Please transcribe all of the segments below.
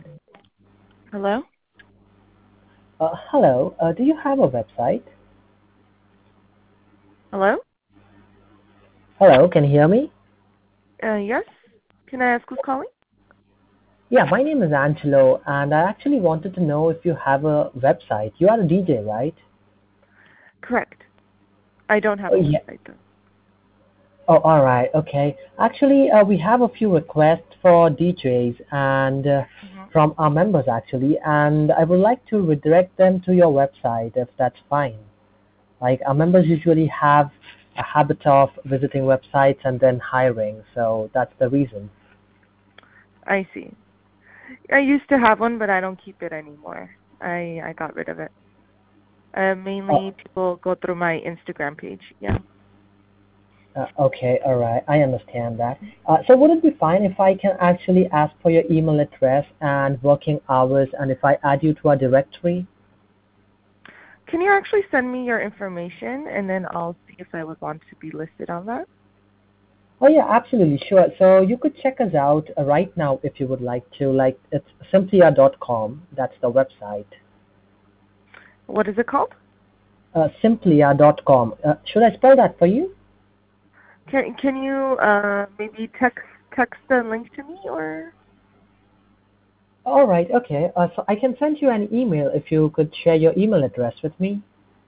Hello? Hello, do you have a website? Hello? Hello, can you hear me? Yes? Can I ask who's calling? Yeah, my name is Angelo, and I actually wanted to know if you have a website. You are a DJ, right? Correct. I don't have Oh, a yeah. website though. Oh, all right. Okay. Actually, we have a few requests for DJs and Hmm. from our members actually, and I would like to redirect them to your website if that's fine. Like our members usually have a habit of visiting websites and then hiring, so that's the reason. I see. I used to have one, but I don't keep it anymore. I got rid of it. Oh, Mainly people go through my Instagram page. Yeah. okay, all right. I understand that. So would it be fine if I can actually ask for your email address and working hours, and if I add you to our directory? Can you actually send me your information and then I'll see if I would want to be listed on that? Oh yeah, absolutely, sure. So you could check us out right now if you would like to. Like it's simplia.com. That's the website. What is it called? Simplia.com. Should I spell that for you? Can you maybe text the link to me, or All right, okay. So I can send you an email if you could share your email address with me.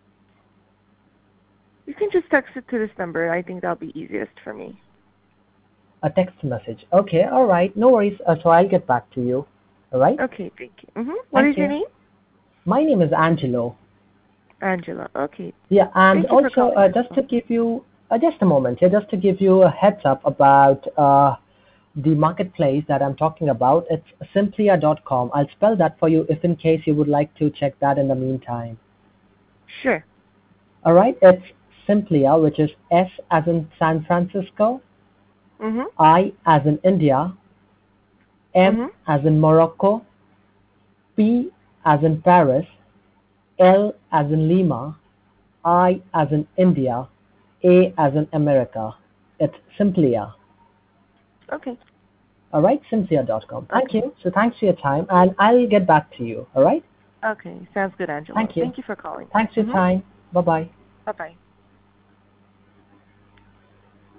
you can just text it to this number. I think that'll be easiest for me. A text message. Okay, all right. No worries. So I'll get back to you. All right. Okay, thank you. What Thank is your you. name? My name is Angelo. Angela. Okay. Yeah, and Thank you for also calling. just to give you just a moment here, just to give you a heads up about the marketplace that I'm talking about. It's simplia.com. I'll spell that for you if in case you would like to check that in the meantime. Sure. All right, it's Simplia, which is S as in San Francisco, Mhm. I as in India, M Mhm. as in Morocco, P as in Paris, L as in Lima, I as in India, A as in America. It's Simplia. Okay. All right, Cynthia.com. Thank Okay. you. So thanks for your time, and I'll get back to you. All right. Okay. Sounds good, Angelo. Thank you. Thank you for calling. Thanks for your Mhm. time. Bye bye. Bye bye.